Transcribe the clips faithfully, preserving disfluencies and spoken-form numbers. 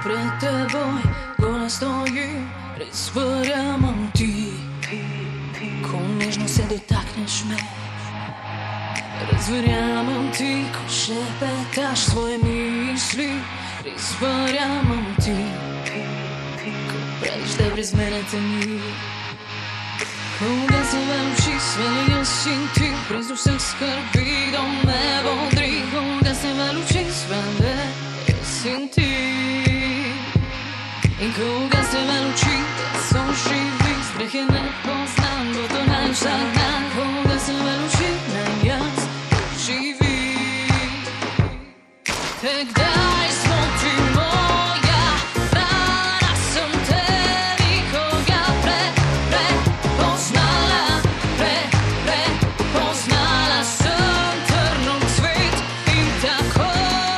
pred teboj, gola stojim, res verjamem ti. Ko nežno se dotakneš me, res verjamem ti. Ko šepetaš svoje misli, res verjamem ti. Ko praviš, da brez mene te ni. Ko ugasne luči, svelijo sinti, brez vseh skrbi do me bodri. Ko ugasne luči, svelijo sinti. In ko ugasne luči, so živi, strehe ne poznam, bo to naj vsak dan. Ko ugasne luči, naj jaz živim. Te kdaj smo ti moja, rana sem te nikoga pre, prepoznala, pre, prepoznala sem trnov cvet in tako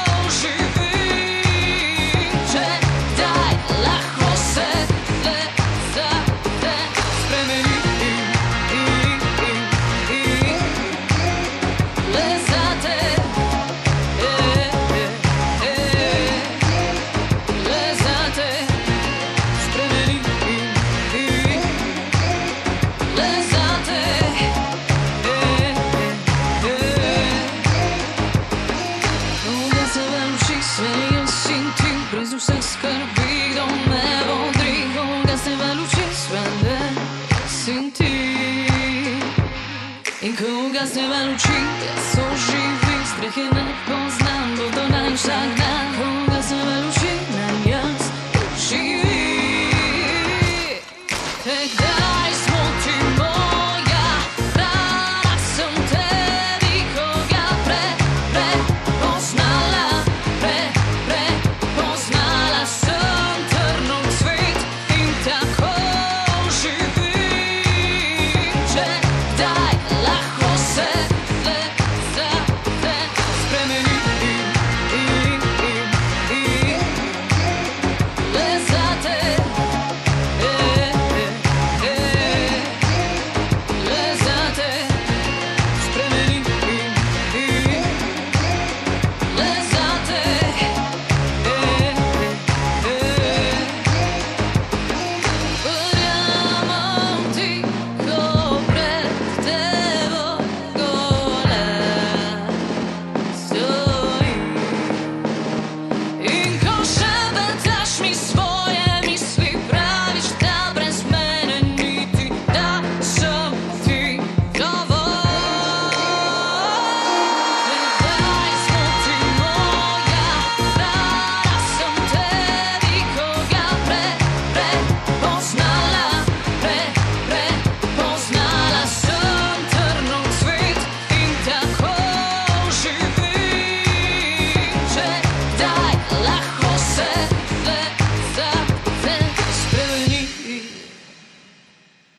živim. Če daj lahko se le za te spremenim, le za te. Svelijo sinti, brez vseh skrbi do me bodri. Ko ugasne luči, svelijo sinti. In ko ugasne luči,